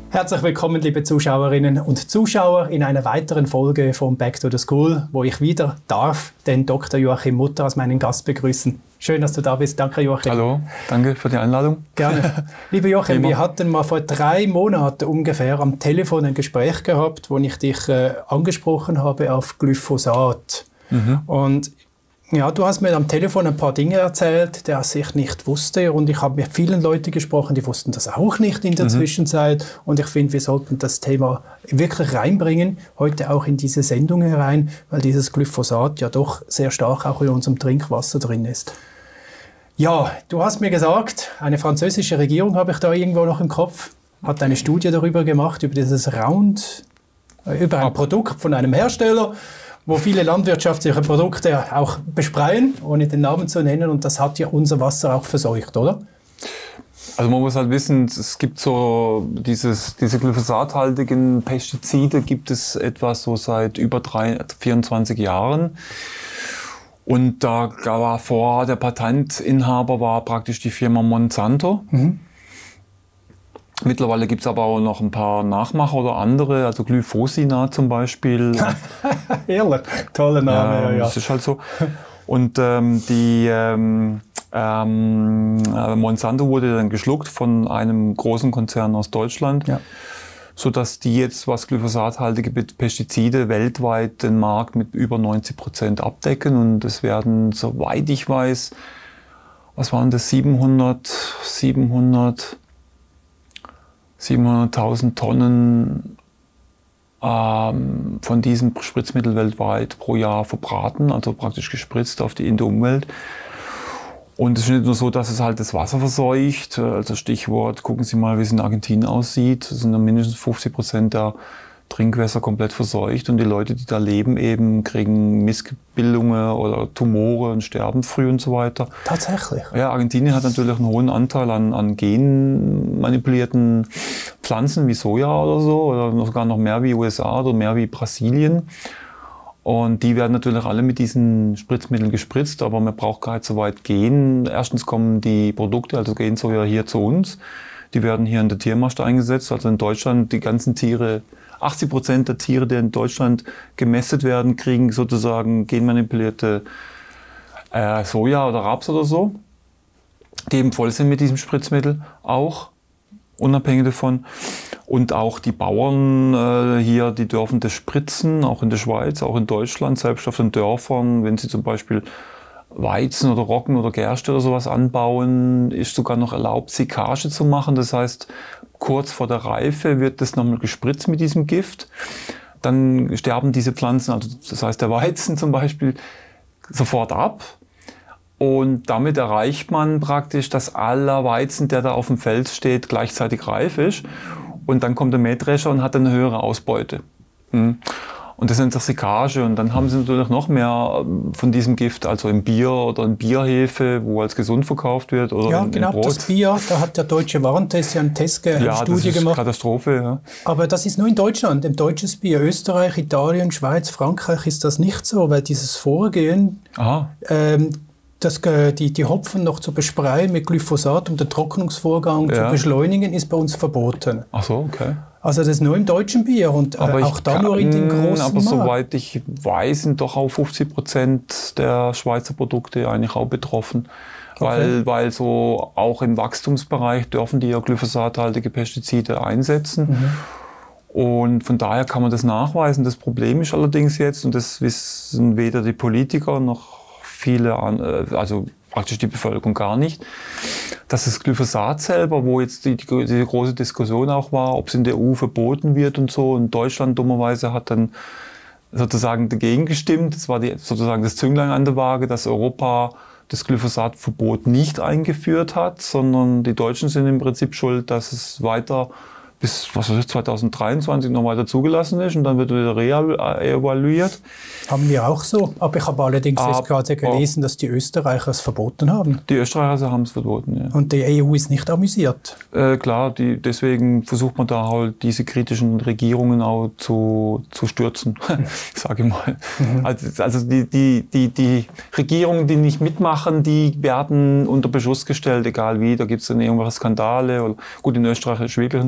Herzlich willkommen, liebe Zuschauerinnen und Zuschauer, in einer weiteren Folge von Back to the School, wo ich wieder darf den Dr. Joachim Mutter als meinen Gast begrüßen. Schön, dass du da bist. Danke, Joachim. Hallo, danke für die Einladung. Gerne. Lieber Joachim, wir hatten mal vor 3 Monaten ungefähr am Telefon ein Gespräch gehabt, wo ich dich angesprochen habe auf Glyphosat. Und ja, du hast mir am Telefon ein paar Dinge erzählt, die ich nicht wusste. Und ich habe mit vielen Leuten gesprochen, die wussten das auch nicht in der Zwischenzeit. Und ich finde, wir sollten das Thema wirklich reinbringen, heute auch in diese Sendung herein, weil dieses Glyphosat ja doch sehr stark auch in unserem Trinkwasser drin ist. Ja, du hast mir gesagt, eine französische Regierung habe ich da irgendwo noch im Kopf, hat eine Studie darüber gemacht, über dieses über ein Produkt von einem Hersteller, wo viele landwirtschaftliche Produkte auch bespreien, ohne den Namen zu nennen. Und das hat ja unser Wasser auch verseucht, oder? Also man muss halt wissen, es gibt so diese glyphosathaltigen Pestizide gibt es etwa so seit über 24 Jahren. Und da war der Patentinhaber war praktisch die Firma Monsanto. Mittlerweile gibt es aber auch noch ein paar Nachmacher oder andere, also Glyphosina zum Beispiel. Ehrlich, toller Name. Ja, das ist halt so. Und Monsanto wurde dann geschluckt von einem großen Konzern aus Deutschland, sodass die jetzt, was glyphosathaltige Pestizide weltweit den Markt mit über 90% abdecken. Und es werden, soweit ich weiß, was waren das, 700.000 Tonnen von diesem Spritzmittel weltweit pro Jahr verbraten, also praktisch gespritzt in die Umwelt. Und es ist nicht nur so, dass es halt das Wasser verseucht, also Stichwort, gucken Sie mal, wie es in Argentinien aussieht, es sind dann mindestens 50% der Trinkwässer komplett verseucht und die Leute, die da leben, eben kriegen Missbildungen oder Tumore und sterben früh und so weiter. Tatsächlich? Ja, Argentinien hat natürlich einen hohen Anteil an genmanipulierten Pflanzen wie Soja oder so, oder sogar noch mehr wie USA oder mehr wie Brasilien. Und die werden natürlich alle mit diesen Spritzmitteln gespritzt, aber man braucht gar nicht so weit gehen. Erstens kommen die Produkte, also Gensoja, hier zu uns. Die werden hier in der Tiermast eingesetzt, also in Deutschland die ganzen Tiere. 80% der Tiere, die in Deutschland gemästet werden, kriegen sozusagen genmanipulierte Soja oder Raps oder so, die eben voll sind mit diesem Spritzmittel, auch unabhängig davon. Und auch die Bauern hier, die dürfen das spritzen, auch in der Schweiz, auch in Deutschland, selbst auf den Dörfern, wenn sie zum Beispiel Weizen oder Roggen oder Gerste oder sowas anbauen, ist sogar noch erlaubt, Sickage zu machen. Das heißt, kurz vor der Reife wird das nochmal gespritzt mit diesem Gift. Dann sterben diese Pflanzen, also das heißt der Weizen zum Beispiel, sofort ab. Und damit erreicht man praktisch, dass aller Weizen, der da auf dem Feld steht, gleichzeitig reif ist. Und dann kommt der Mähdrescher und hat eine höhere Ausbeute. Und das nennt sich Sickage. Und dann haben sie natürlich noch mehr von diesem Gift, also im Bier oder in Bierhefe, wo als gesund verkauft wird. Oder ja, in genau, Brot. das Bier, da hat der Deutsche Warentest ja eine Studie gemacht. Das ist Katastrophe, ja. Aber das ist nur in Deutschland, ein deutsches Bier. Österreich, Italien, Schweiz, Frankreich ist das nicht so, weil dieses Vorgehen, die Hopfen noch zu besprayen mit Glyphosat, um den Trocknungsvorgang zu beschleunigen, ist bei uns verboten. Ach so, okay. Also das ist nur im deutschen Bier und auch da nur in den großen Aber Markt. Soweit ich weiß, sind doch auch 50% der Schweizer Produkte eigentlich auch betroffen. Okay. Weil so auch im Wachstumsbereich dürfen die ja glyphosathaltige Pestizide einsetzen. Und von daher kann man das nachweisen. Das Problem ist allerdings jetzt, und das wissen weder die Politiker noch viele, also praktisch die Bevölkerung gar nicht, dass das Glyphosat selber, wo jetzt die große Diskussion auch war, ob es in der EU verboten wird und so, und Deutschland dummerweise hat dann sozusagen dagegen gestimmt. Das war sozusagen das Zünglein an der Waage, dass Europa das Glyphosatverbot nicht eingeführt hat, sondern die Deutschen sind im Prinzip schuld, dass es weiter bis 2023 noch weiter zugelassen ist und dann wird wieder reevaluiert. Haben wir auch so. Aber ich habe allerdings jetzt gerade gelesen, dass die Österreicher es verboten haben. Die Österreicher haben es verboten, ja. Und die EU ist nicht amüsiert. Klar, deswegen versucht man da halt diese kritischen Regierungen auch zu stürzen, sage ich mal. Also die Regierungen, die nicht mitmachen, die werden unter Beschuss gestellt, egal wie. Da gibt es dann irgendwelche Skandale. Oder, gut, in Österreich ist wirklich ein Skandal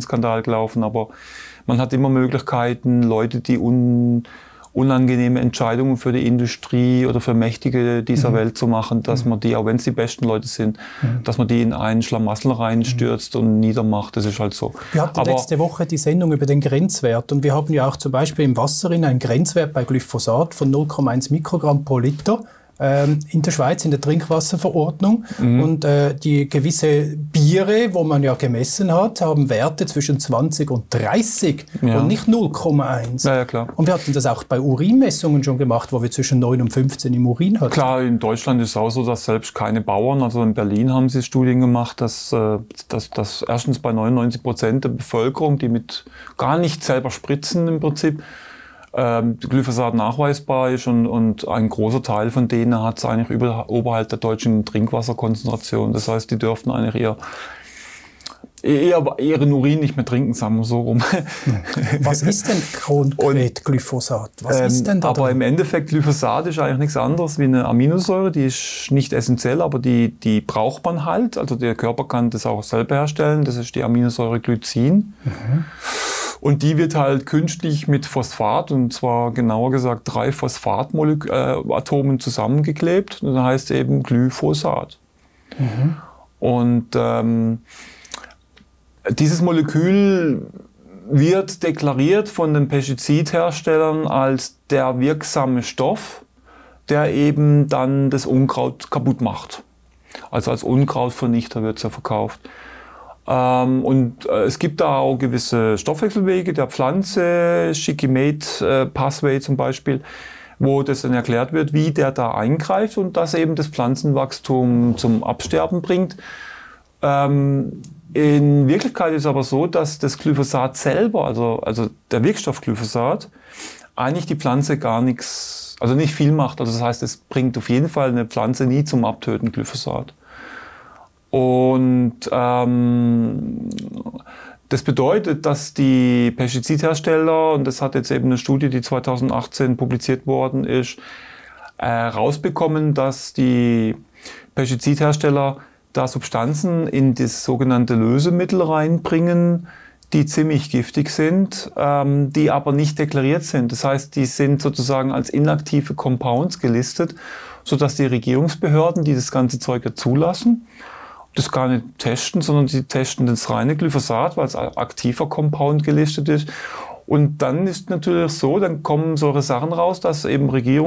Berg laufen, aber man hat immer Möglichkeiten, Leute, die unangenehme Entscheidungen für die Industrie oder für Mächtige dieser Welt zu machen, dass man die, auch wenn es die besten Leute sind, dass man die in einen Schlamassel reinstürzt und niedermacht. Das ist halt so. Wir hatten letzte Woche die Sendung über den Grenzwert und wir haben ja auch zum Beispiel im Wasser einen Grenzwert bei Glyphosat von 0,1 Mikrogramm pro Liter. In der Schweiz in der Trinkwasserverordnung und die gewisse Biere, wo man ja gemessen hat, haben Werte zwischen 20 und 30 und nicht 0,1. Ja, klar. Und wir hatten das auch bei Urinmessungen schon gemacht, wo wir zwischen 9 und 15 im Urin hatten. Klar, in Deutschland ist es auch so, dass selbst keine Bauern, also in Berlin haben sie Studien gemacht, dass erstens bei 99% der Bevölkerung, die mit gar nicht selber spritzen im Prinzip, Glyphosat nachweisbar ist und ein großer Teil von denen hat es eigentlich oberhalb der deutschen Trinkwasserkonzentration. Das heißt, die dürften eigentlich ihren Urin nicht mehr trinken, sagen wir so rum. Was ist denn konkret Glyphosat? Was ist denn da aber drin? im Endeffekt, Glyphosat ist eigentlich nichts anderes wie eine Aminosäure, die ist nicht essentiell, aber die braucht man halt. Also der Körper kann das auch selber herstellen, das ist die Aminosäure Glycin. Und die wird halt künstlich mit Phosphat, und zwar genauer gesagt 3 Phosphatatomen zusammengeklebt. Und das heißt eben Glyphosat. Und dieses Molekül wird deklariert von den Pestizidherstellern als der wirksame Stoff, der eben dann das Unkraut kaputt macht. Also als Unkrautvernichter wird es ja verkauft. Es gibt da auch gewisse Stoffwechselwege der Pflanze, Shikimate Pathway zum Beispiel, wo das dann erklärt wird, wie der da eingreift und das eben das Pflanzenwachstum zum Absterben bringt. In Wirklichkeit ist es aber so, dass das Glyphosat selber, also der Wirkstoff Glyphosat, eigentlich die Pflanze gar nichts, also nicht viel macht. Also das heißt, es bringt auf jeden Fall eine Pflanze nie zum Abtöten Glyphosat. Und das bedeutet, dass die Pestizidhersteller, und das hat jetzt eben eine Studie, die 2018 publiziert worden ist, rausbekommen, dass die Pestizidhersteller da Substanzen in das sogenannte Lösemittel reinbringen, die ziemlich giftig sind, die aber nicht deklariert sind. Das heißt, die sind sozusagen als inaktive Compounds gelistet, sodass die Regierungsbehörden, die das ganze Zeug ja zulassen, das gar nicht testen, sondern sie testen das reine Glyphosat, weil es als aktiver Compound gelistet ist. Und dann ist natürlich so, dann kommen solche Sachen raus, dass eben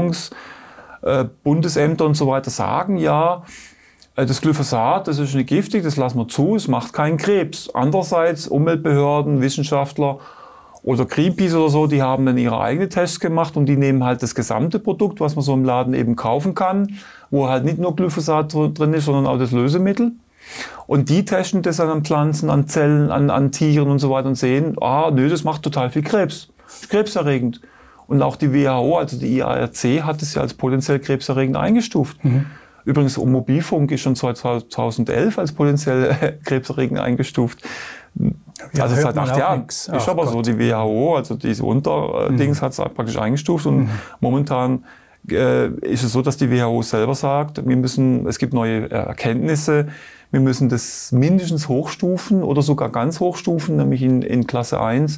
Bundesämter und so weiter sagen, ja, das Glyphosat, das ist nicht giftig, das lassen wir zu, es macht keinen Krebs. Andererseits Umweltbehörden, Wissenschaftler oder Greenpeace oder so, die haben dann ihre eigenen Tests gemacht und die nehmen halt das gesamte Produkt, was man so im Laden eben kaufen kann, wo halt nicht nur Glyphosat drin ist, sondern auch das Lösemittel. Und die testen das dann an Pflanzen, an Zellen, an Tieren und so weiter und sehen, nö, das macht total viel Krebs. Ist krebserregend. Und auch die WHO, also die IARC, hat es ja als potenziell krebserregend eingestuft. Übrigens, Mobilfunk ist schon 2011 als potenziell krebserregend eingestuft. Ja, also seit 8 Jahren. Ist aber Gott. So, die WHO, also diese Unterdings, hat es praktisch eingestuft. Und momentan ist es so, dass die WHO selber sagt, es gibt neue Erkenntnisse, wir müssen das mindestens hochstufen oder sogar ganz hochstufen, nämlich in Klasse 1,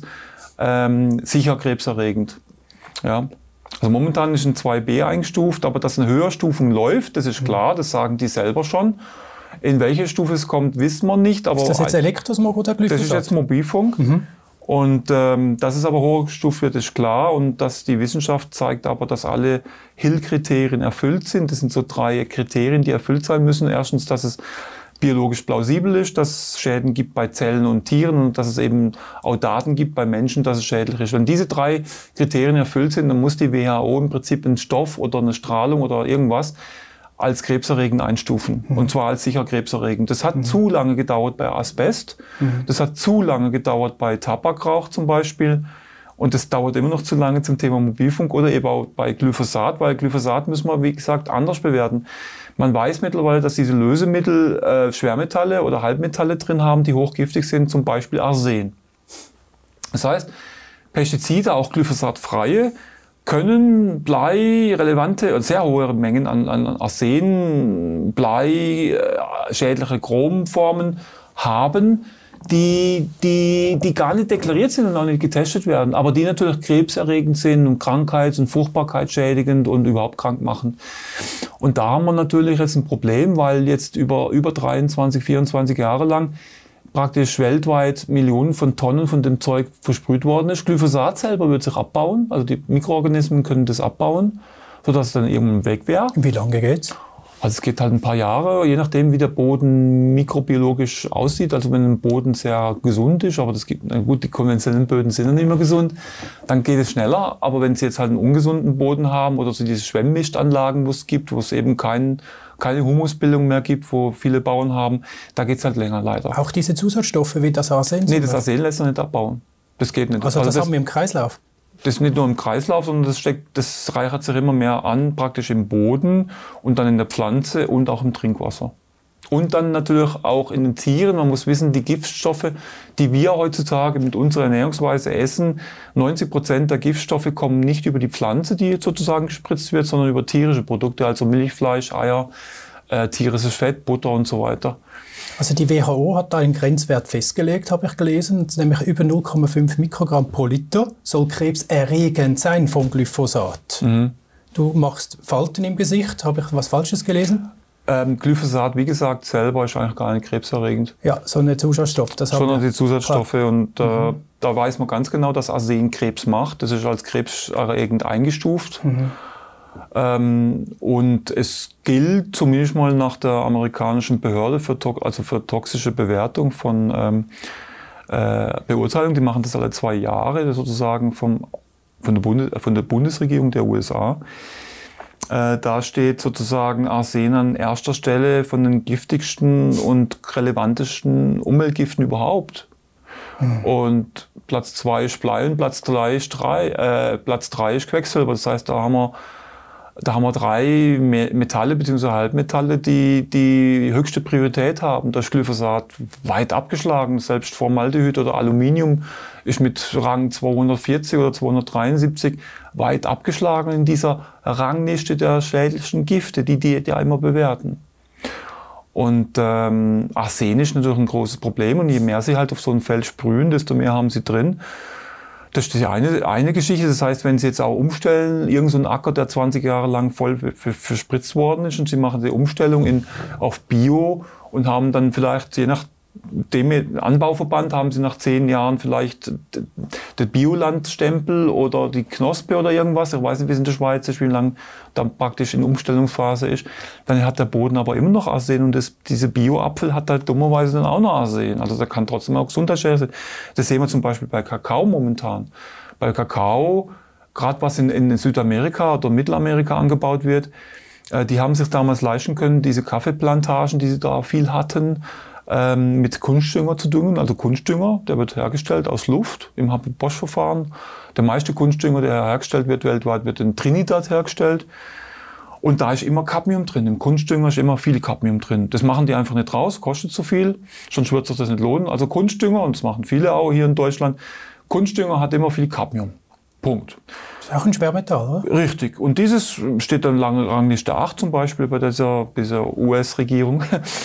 sicher krebserregend. Ja. Also momentan ist ein 2b eingestuft, aber dass eine Höherstufung läuft, das ist klar, das sagen die selber schon. In welche Stufe es kommt, wissen wir nicht. Aber ist das jetzt Elektrosmog oder Glyphosat? Das ist jetzt Mobilfunk. Und dass es aber hochgestuft wird, ist klar. Und dass die Wissenschaft zeigt aber, dass alle Hill-Kriterien erfüllt sind. Das sind so 3 Kriterien, die erfüllt sein müssen. Erstens, dass es biologisch plausibel ist, dass es Schäden gibt bei Zellen und Tieren und dass es eben auch Daten gibt bei Menschen, dass es schädlich ist. Wenn diese 3 Kriterien erfüllt sind, dann muss die WHO im Prinzip einen Stoff oder eine Strahlung oder irgendwas als krebserregend einstufen. Und zwar als sicher krebserregend. Das hat zu lange gedauert bei Asbest. Das hat zu lange gedauert bei Tabakrauch zum Beispiel. Und das dauert immer noch zu lange zum Thema Mobilfunk oder eben auch bei Glyphosat, weil Glyphosat müssen wir, wie gesagt, anders bewerten. Man weiß mittlerweile, dass diese Lösemittel Schwermetalle oder Halbmetalle drin haben, die hochgiftig sind, zum Beispiel Arsen. Das heißt, Pestizide, auch glyphosatfreie, können Blei-relevante, sehr hohe Mengen an Arsen, Blei, schädliche Chromformen haben, die gar nicht deklariert sind und auch nicht getestet werden, aber die natürlich krebserregend sind und krankheits- und fruchtbarkeitsschädigend und überhaupt krank machen. Und da haben wir natürlich jetzt ein Problem, weil jetzt über 23, 24 Jahre lang praktisch weltweit Millionen von Tonnen von dem Zeug versprüht worden ist. Glyphosat selber wird sich abbauen, also die Mikroorganismen können das abbauen, sodass es dann irgendwann weg wäre. Wie lange geht's? Also es geht halt ein paar Jahre, je nachdem wie der Boden mikrobiologisch aussieht. Also wenn ein Boden sehr gesund ist, aber gut, die konventionellen Böden sind ja nicht mehr gesund, dann geht es schneller. Aber wenn Sie jetzt halt einen ungesunden Boden haben oder so diese Schwemmmischtanlagen, wo es gibt, wo es eben keine Humusbildung mehr gibt, wo viele Bauern haben, da geht es halt länger leider. Auch diese Zusatzstoffe wie das Arsen? Nee, das Arsen lässt sich nicht abbauen. Das geht nicht. Also das haben wir im Kreislauf? Das ist nicht nur im Kreislauf, sondern das reichert sich immer mehr an, praktisch im Boden und dann in der Pflanze und auch im Trinkwasser. Und dann natürlich auch in den Tieren. Man muss wissen, die Giftstoffe, die wir heutzutage mit unserer Ernährungsweise essen, 90% der Giftstoffe kommen nicht über die Pflanze, die sozusagen gespritzt wird, sondern über tierische Produkte, also Milch, Fleisch, Eier, tierisches Fett, Butter und so weiter. Also die WHO hat da einen Grenzwert festgelegt, habe ich gelesen, nämlich über 0,5 Mikrogramm pro Liter soll krebserregend sein vom Glyphosat. Mhm. Du machst Falten im Gesicht, habe ich was Falsches gelesen? Glyphosat, wie gesagt, selber ist eigentlich gar nicht krebserregend. Ja, so eine Zusatzstoff. Schon die Zusatzstoffe und da weiß man ganz genau, dass Arsen Krebs macht. Das ist als krebserregend eingestuft. Mhm. Und es gilt zumindest mal nach der amerikanischen Behörde für toxische Bewertung von Beurteilung. Die machen das alle 2 Jahre sozusagen von der Bundesregierung der USA. Da steht sozusagen Arsen an erster Stelle von den giftigsten und relevantesten Umweltgiften überhaupt. Mhm. Und Platz 2 ist Blei und Platz 3 ist Quecksilber. Das heißt, da haben wir 3 Metalle bzw. Halbmetalle, die höchste Priorität haben. Da ist Glyphosat weit abgeschlagen. Selbst Formaldehyd oder Aluminium ist mit Rang 240 oder 273 weit abgeschlagen in dieser Rangliste der schädlichsten Gifte, die ja immer bewerten. Und Arsen ist natürlich ein großes Problem. Und je mehr sie halt auf so ein Feld sprühen, desto mehr haben sie drin. Das ist die eine Geschichte. Das heißt, wenn Sie jetzt auch umstellen, irgend so ein Acker, der 20 Jahre lang voll verspritzt worden ist und Sie machen die Umstellung auf Bio und haben dann vielleicht, je nach dem Anbauverband, haben Sie nach 10 Jahren vielleicht den Biolandstempel oder die Knospe oder irgendwas. Ich weiß nicht, wie es in der Schweiz ist, wie lange dann praktisch in Umstellungsphase ist. Dann hat der Boden aber immer noch Arsen und diese Bio-Apfel hat halt dummerweise dann auch noch Arsen. Also da kann trotzdem auch gesundheitsschädlich sein. Das sehen wir zum Beispiel bei Kakao momentan. Bei Kakao, gerade was in Südamerika oder Mittelamerika angebaut wird, die haben sich damals leisten können, diese Kaffeeplantagen, die sie da viel hatten, mit Kunstdünger zu düngen. Also Kunstdünger, der wird hergestellt aus Luft im Haber-Bosch-Verfahren. Der meiste Kunstdünger, der hergestellt wird weltweit, wird in Trinidad hergestellt. Und da ist immer Cadmium drin. Im Kunstdünger ist immer viel Cadmium drin. Das machen die einfach nicht raus, kostet zu viel, sonst wird sich das nicht lohnen. Also Kunstdünger, und das machen viele auch hier in Deutschland, Kunstdünger hat immer viel Cadmium. Punkt. Das ist auch ein Schwermetall, oder? Richtig. Und dieses steht dann Rangliste 8 zum Beispiel bei dieser US-Regierung.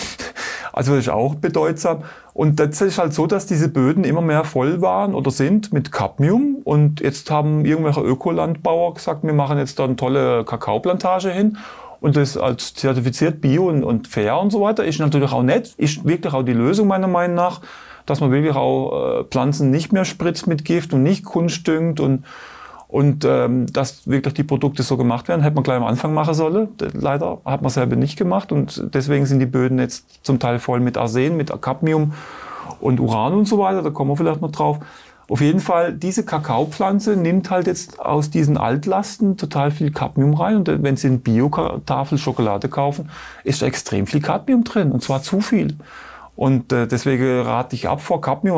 Also das ist auch bedeutsam. Und das ist halt so, dass diese Böden immer mehr voll waren oder sind mit Cadmium. Und jetzt haben irgendwelche Ökolandbauer gesagt, wir machen jetzt da eine tolle Kakaoplantage hin. Und das als zertifiziert Bio und fair und so weiter ist natürlich auch nett. Ist wirklich auch die Lösung meiner Meinung nach, dass man wirklich auch Pflanzen nicht mehr spritzt mit Gift und nicht kunstdüngt und dass wirklich die Produkte so gemacht werden, hätte man gleich am Anfang machen sollen. Leider hat man selber nicht gemacht und deswegen sind die Böden jetzt zum Teil voll mit Arsen, mit Cadmium und Uran und so weiter. Da kommen wir vielleicht noch drauf. Auf jeden Fall, diese Kakaopflanze nimmt halt jetzt aus diesen Altlasten total viel Cadmium rein. Und wenn Sie eine Bio-Tafel Schokolade kaufen, ist da extrem viel Cadmium drin und zwar zu viel. Und deswegen rate ich ab vor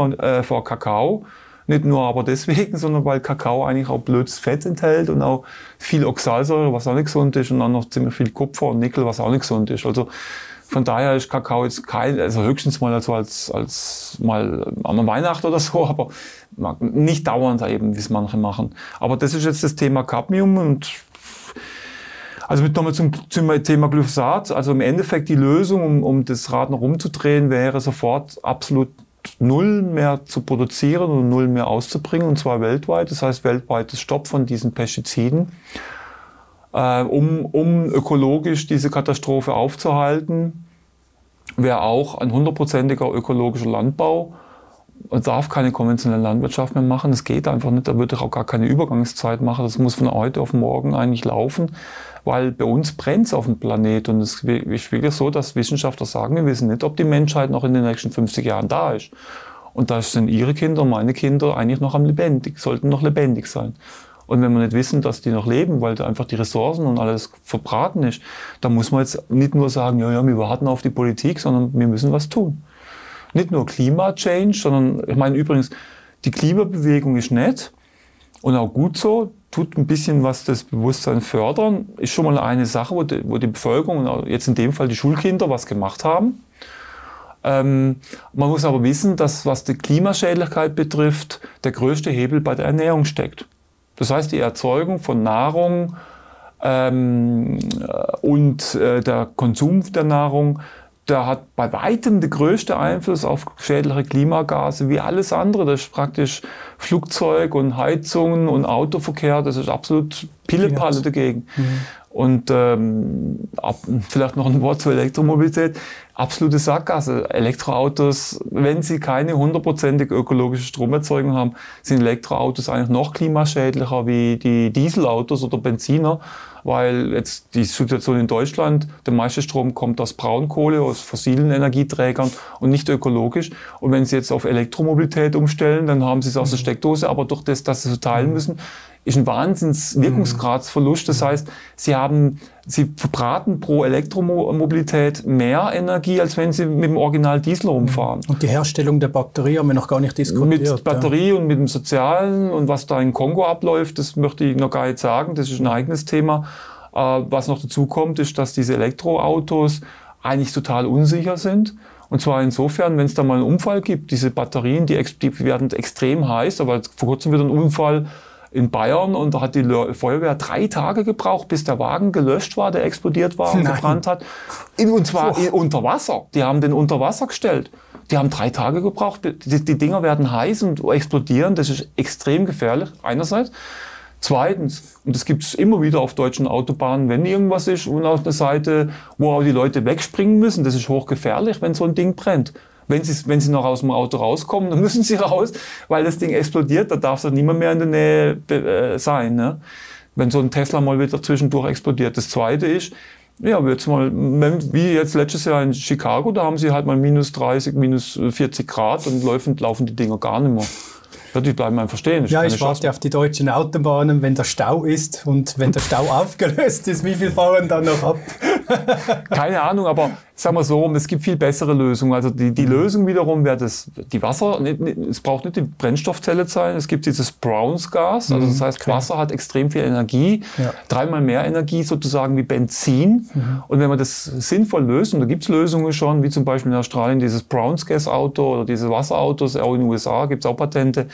Kakao. Nicht nur aber deswegen, sondern weil Kakao eigentlich auch blödes Fett enthält und auch viel Oxalsäure, was auch nicht gesund ist, und dann noch ziemlich viel Kupfer und Nickel, was auch nicht gesund ist. Also von daher ist Kakao jetzt also höchstens mal als mal an Weihnachten oder so, aber nicht dauernd eben, wie es manche machen. Aber das ist jetzt das Thema Cadmium und also nochmal zum Thema Glyphosat. Also im Endeffekt die Lösung, um das Rad noch rumzudrehen, wäre sofort absolut null mehr zu produzieren und null mehr auszubringen, und zwar weltweit. Das heißt, weltweites Stopp von diesen Pestiziden, um ökologisch diese Katastrophe aufzuhalten. Wäre auch ein 100%iger ökologischer Landbau. Man darf keine konventionelle Landwirtschaft mehr machen. Das geht einfach nicht. Da würde ich auch gar keine Übergangszeit machen. Das muss von heute auf morgen eigentlich laufen, weil bei uns brennt es auf dem Planet. Und es ist wirklich so, dass Wissenschaftler sagen, wir wissen nicht, ob die Menschheit noch in den nächsten 50 Jahren da ist. Und da sind ihre Kinder und meine Kinder eigentlich noch sollten noch lebendig sein. Und wenn wir nicht wissen, dass die noch leben, weil da einfach die Ressourcen und alles verbraten ist, dann muss man jetzt nicht nur sagen, ja, wir warten auf die Politik, sondern wir müssen was tun. Nicht nur Klima-Change, sondern, ich meine übrigens, die Klimabewegung ist nett und auch gut so, tut ein bisschen was das Bewusstsein fördern, ist schon mal eine Sache, wo die Bevölkerung, und jetzt in dem Fall die Schulkinder, was gemacht haben. Man muss aber wissen, dass, was die Klimaschädlichkeit betrifft, der größte Hebel bei der Ernährung steckt. Das heißt, die Erzeugung von Nahrung und der Konsum der Nahrung, der hat bei weitem den größten Einfluss auf schädliche Klimagase wie alles andere. Das ist praktisch Flugzeug und Heizungen und Autoverkehr, das ist absolut Pillepalle dagegen. Und vielleicht noch ein Wort zur Elektromobilität. Absolute Sackgasse. Elektroautos, wenn sie keine 100%ig ökologische Stromerzeugung haben, sind Elektroautos eigentlich noch klimaschädlicher wie die Dieselautos oder Benziner, weil jetzt die Situation in Deutschland, der meiste Strom kommt aus Braunkohle, aus fossilen Energieträgern und nicht ökologisch. Und wenn sie jetzt auf Elektromobilität umstellen, dann haben sie es aus der Steckdose, aber durch das, dass sie so teilen müssen, ist ein Wahnsinns-Wirkungsgradsverlust. Das heißt, sie verbraten pro Elektromobilität mehr Energie, als wenn sie mit dem Original Diesel rumfahren. Und die Herstellung der Batterie haben wir noch gar nicht diskutiert. Mit Batterie und mit dem Sozialen und was da in Kongo abläuft, das möchte ich noch gar nicht sagen, das ist ein eigenes Thema. Was noch dazu kommt, ist, dass diese Elektroautos eigentlich total unsicher sind. Und zwar insofern, wenn es da mal einen Unfall gibt, diese Batterien, die werden extrem heiß, aber vor kurzem wieder ein Unfall in Bayern und da hat die Feuerwehr 3 Tage gebraucht, bis der Wagen gelöscht war, der explodiert war und gebrannt hat. Und zwar unter Wasser. Die haben den unter Wasser gestellt. Die haben 3 Tage gebraucht. Die Dinger werden heiß und explodieren. Das ist extrem gefährlich, einerseits. Zweitens, und das gibt es immer wieder auf deutschen Autobahnen, wenn irgendwas ist und auf der Seite, wo auch die Leute wegspringen müssen, das ist hochgefährlich, wenn so ein Ding brennt. Wenn sie noch aus dem Auto rauskommen, dann müssen sie raus, weil das Ding explodiert, da darf es niemand mehr in der Nähe sein. Ne? Wenn so ein Tesla mal wieder zwischendurch explodiert. Das Zweite ist, ja, jetzt mal, wie jetzt letztes Jahr in Chicago, da haben sie halt mal minus 30, minus 40 Grad und laufen die Dinger gar nicht mehr. Ja, die bleiben einfach stehen. Ja, ich warte auf die deutschen Autobahnen, wenn der Stau ist und wenn der Stau aufgelöst ist, wie viel fahren dann noch ab? Keine Ahnung, aber sagen wir so, es gibt viel bessere Lösungen. Also die Lösung wiederum wäre die Wasser, es braucht nicht die Brennstoffzelle sein, es gibt dieses Browns-Gas, also das heißt, Wasser hat extrem viel Energie, 3-mal mehr Energie sozusagen wie Benzin. Und wenn man das sinnvoll löst, und da gibt es Lösungen schon, wie zum Beispiel in Australien dieses Browns-Gas-Auto oder diese Wasserautos, auch in den USA gibt es auch Patente,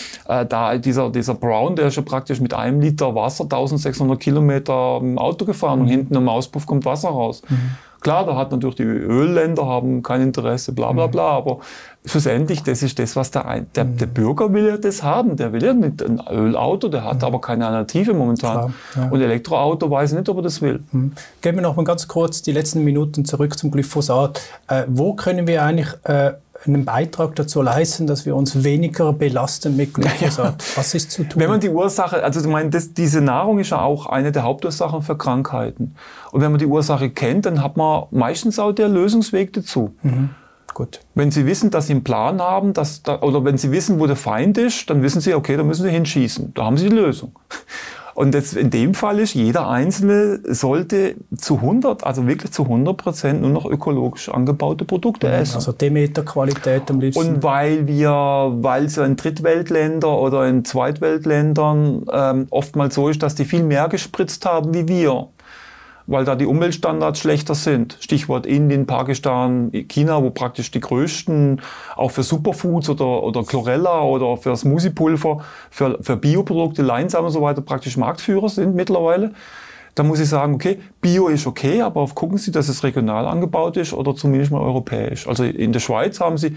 dieser Brown, der ist ja praktisch mit 1 Liter Wasser 1600 Kilometer im Auto gefahren und hinten im Auspuff kommt Wasser raus. Klar, da hat natürlich die Ölländer haben kein Interesse, bla bla bla, aber schlussendlich, das ist das, was der Bürger will ja das haben. Der will ja nicht ein Ölauto, der hat aber keine Alternative momentan. Klar, ja. Und Elektroauto weiß nicht, ob er das will. Gehen wir noch mal ganz kurz die letzten Minuten zurück zum Glyphosat. Wo können wir eigentlich einen Beitrag dazu leisten, dass wir uns weniger belasten mit Glyphosat? Was ist zu tun? Wenn man die Ursache, also ich meine, diese Nahrung ist ja auch eine der Hauptursachen für Krankheiten. Und wenn man die Ursache kennt, dann hat man meistens auch den Lösungsweg dazu. Gut. Wenn Sie wissen, dass Sie einen Plan haben, oder wenn Sie wissen, wo der Feind ist, dann wissen Sie, okay, da müssen Sie hinschießen. Da haben Sie die Lösung. Und das, in dem Fall ist, jeder Einzelne sollte also wirklich zu 100% nur noch ökologisch angebaute Produkte essen. Also Demeter-Qualität am liebsten. Und weil es in Drittweltländern oder in Zweitweltländern oftmals so ist, dass die viel mehr gespritzt haben wie wir. Weil da die Umweltstandards schlechter sind. Stichwort Indien, Pakistan, China, wo praktisch die größten, auch für Superfoods oder Chlorella oder für Smoothiepulver, für Bioprodukte, Leinsamen und so weiter praktisch Marktführer sind mittlerweile. Da muss ich sagen, okay, Bio ist okay, aber gucken Sie, dass es regional angebaut ist oder zumindest mal europäisch. Also in der Schweiz haben Sie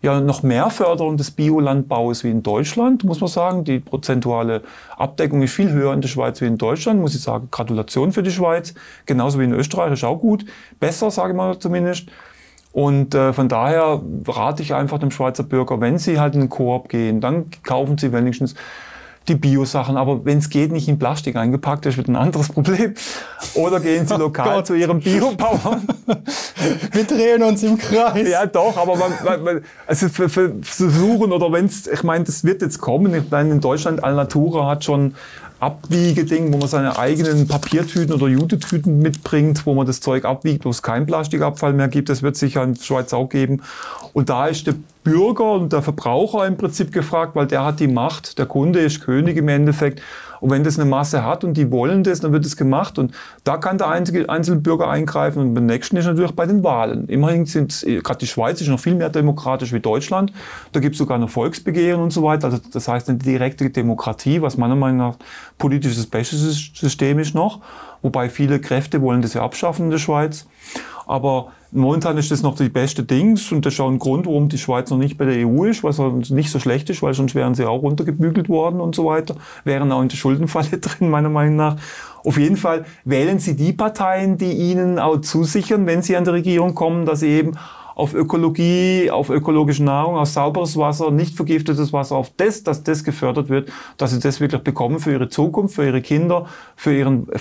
ja noch mehr Förderung des Biolandbaus wie in Deutschland, muss man sagen. Die prozentuale Abdeckung ist viel höher in der Schweiz wie in Deutschland, muss ich sagen. Gratulation für die Schweiz. Genauso wie in Österreich ist auch gut. Besser, sage ich mal zumindest. Und von daher rate ich einfach dem Schweizer Bürger, wenn sie halt in den Coop gehen, dann kaufen sie wenigstens die Bio-Sachen, aber wenn es geht, nicht in Plastik eingepackt, das wird ein anderes Problem. Oder gehen Sie lokal zu Ihrem Biobauern. Wir drehen uns im Kreis. Ja, doch, aber also versuchen, oder wenn es, ich meine, das wird jetzt kommen. Ich meine, in Deutschland, Alnatura hat schon Abwiegeding, wo man seine eigenen Papiertüten oder Jute-Tüten mitbringt, wo man das Zeug abwiegt, wo es keinen Plastikabfall mehr gibt. Das wird es sicher in der Schweiz auch geben. Und da ist der Bürger und der Verbraucher im Prinzip gefragt, weil der hat die Macht, der Kunde ist König im Endeffekt. Und wenn das eine Masse hat und die wollen das, dann wird es gemacht. Und da kann der einzelne Bürger eingreifen. Und beim nächsten ist natürlich bei den Wahlen. Immerhin sind gerade die Schweiz ist noch viel mehr demokratisch wie Deutschland. Da gibt es sogar noch Volksbegehren und so weiter. Also das heißt eine direkte Demokratie, was meiner Meinung nach politisch das beste System ist noch. Wobei viele Kräfte wollen das ja abschaffen in der Schweiz. Aber momentan ist das noch die beste Dings und das ist auch ein Grund, warum die Schweiz noch nicht bei der EU ist, was nicht so schlecht ist, weil sonst wären sie auch runtergebügelt worden und so weiter, wären auch in der Schuldenfalle drin, meiner Meinung nach. Auf jeden Fall wählen Sie die Parteien, die Ihnen auch zusichern, wenn Sie an die Regierung kommen, dass Sie eben auf Ökologie, auf ökologische Nahrung, auf sauberes Wasser, nicht vergiftetes Wasser, auf das, dass das gefördert wird, dass sie das wirklich bekommen für ihre Zukunft, für ihre Kinder, für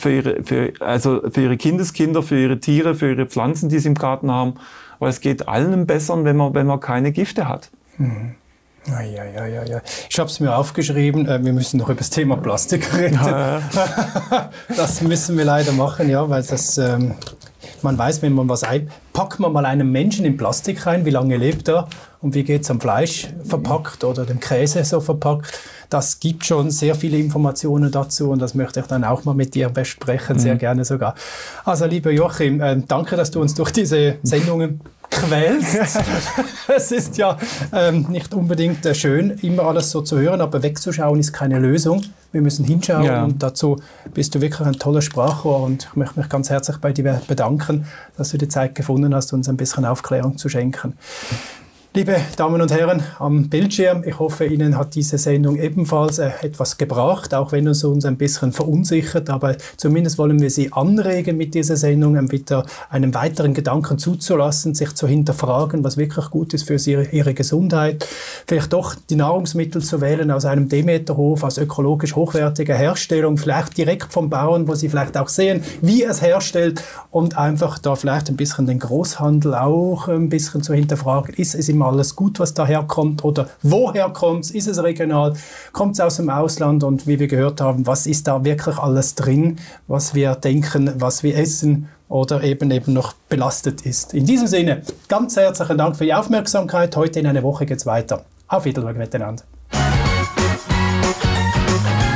ihre Kindeskinder, für ihre Tiere, für ihre Pflanzen, die sie im Garten haben. Weil es geht allen besser, wenn man keine Gifte hat. Mhm. Ja. Ich habe es mir aufgeschrieben, wir müssen noch über das Thema Plastik reden. Ja. Das müssen wir leider machen, ja, weil das... Man weiß, wenn man was packt man mal einen Menschen in Plastik rein, wie lange lebt er und wie geht es am Fleisch verpackt oder dem Käse so verpackt. Das gibt schon sehr viele Informationen dazu und das möchte ich dann auch mal mit dir besprechen, sehr gerne sogar. Also lieber Joachim, danke, dass du uns durch diese Sendungen quälst. Es ist ja nicht unbedingt schön, immer alles so zu hören, aber wegzuschauen ist keine Lösung. Wir müssen hinschauen und dazu bist du wirklich ein toller Sprachrohr und ich möchte mich ganz herzlich bei dir bedanken, dass du die Zeit gefunden hast, uns ein bisschen Aufklärung zu schenken. Liebe Damen und Herren am Bildschirm, ich hoffe, Ihnen hat diese Sendung ebenfalls etwas gebracht, auch wenn es uns ein bisschen verunsichert, aber zumindest wollen wir Sie anregen, mit dieser Sendung wieder einen weiteren Gedanken zuzulassen, sich zu hinterfragen, was wirklich gut ist für Ihre Gesundheit, vielleicht doch die Nahrungsmittel zu wählen aus einem Demeterhof, aus ökologisch hochwertiger Herstellung, vielleicht direkt vom Bauern, wo Sie vielleicht auch sehen, wie es herstellt und einfach da vielleicht ein bisschen den Großhandel auch ein bisschen zu hinterfragen, ist es immer alles gut, was daherkommt oder woher kommt es, ist es regional, kommt es aus dem Ausland und wie wir gehört haben, was ist da wirklich alles drin, was wir denken, was wir essen oder eben noch belastet ist. In diesem Sinne, ganz herzlichen Dank für die Aufmerksamkeit. Heute in einer Woche geht es weiter. Auf Wiedersehen miteinander.